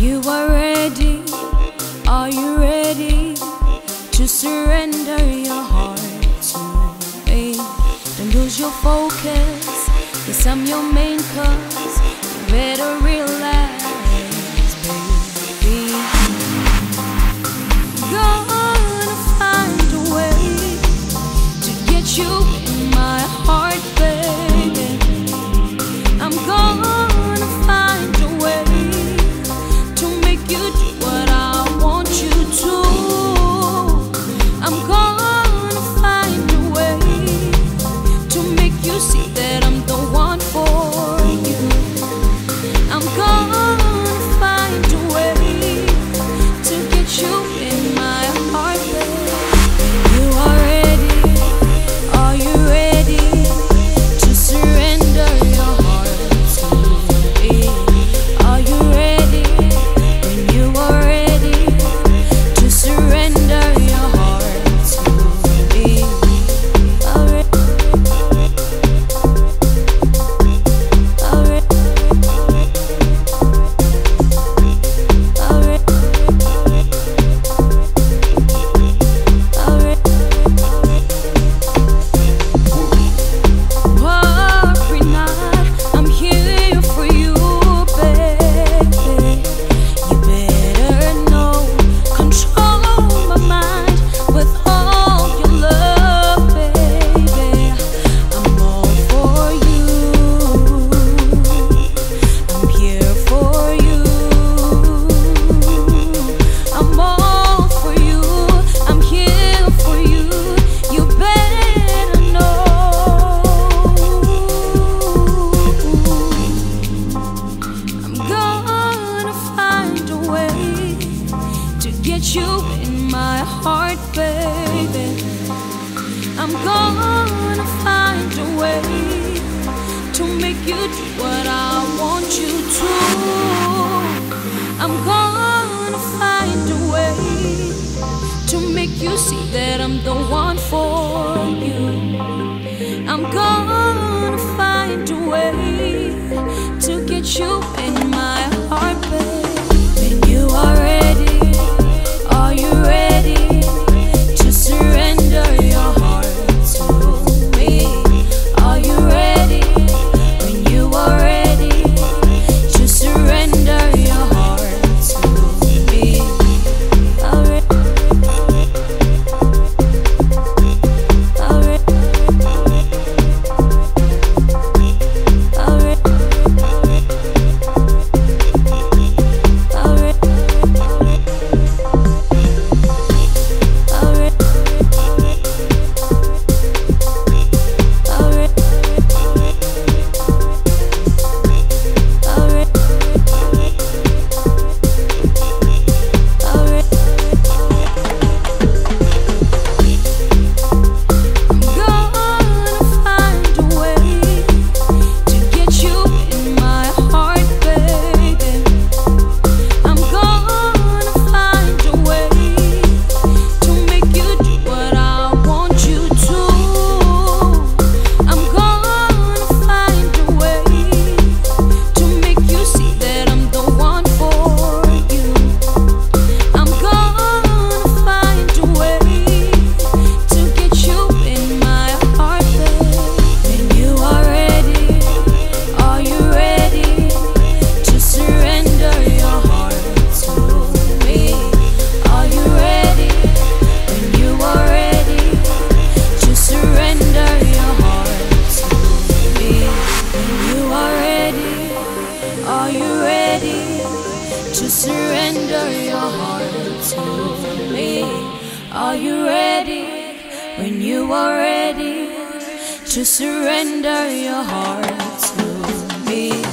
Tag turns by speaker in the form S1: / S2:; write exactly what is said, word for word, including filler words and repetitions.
S1: you are ready, are you ready to surrender your heart to me? Don't lose your focus, yes, I'm your main cause. You better realize, baby, gonna find a way to get you in my heart, baby. I'm gonna find a way to make you do what I want you to. I'm gonna find a way to make you see that I'm the one for you. I'm gonna find a way to get you in my heart, baby. You are ready, are you ready to surrender your heart to me? Are you ready? When you are ready to surrender your heart to me? Are re- are re- are re- are re- Every night I'm here for you, baby. You better know, control my mind with all your love, baby. I'm all for you, I'm here for you. I'm all for you, I'm here for you. You better know. I'm gonna find a way to get you in my heart, baby. I'm gonna find a way to make you do what I want you to. I'm gonna find a way to make you see that I'm the one for you. I'm gonna find a way to get you in my heart, babe. When you are ready, are you ready to surrender your heart to me? Are you ready? When you are ready to surrender your heart to me? Are re- are re- are re- are re- are re- are re- are re- are re- I'm gonna find a way to get you in my heart, baby. I'm gonna find a way to make you do what I want you to. I'm gonna find a way to make you see that I'm the one for you. I'm gonna find a way to get you in my heart, babe. When you are ready, are you ready to surrender your heart to me? Are you ready? When you are ready to surrender your heart to me? When you are ready, are you ready to surrender your heart to me? Are you ready? When you are ready to surrender your heart to me?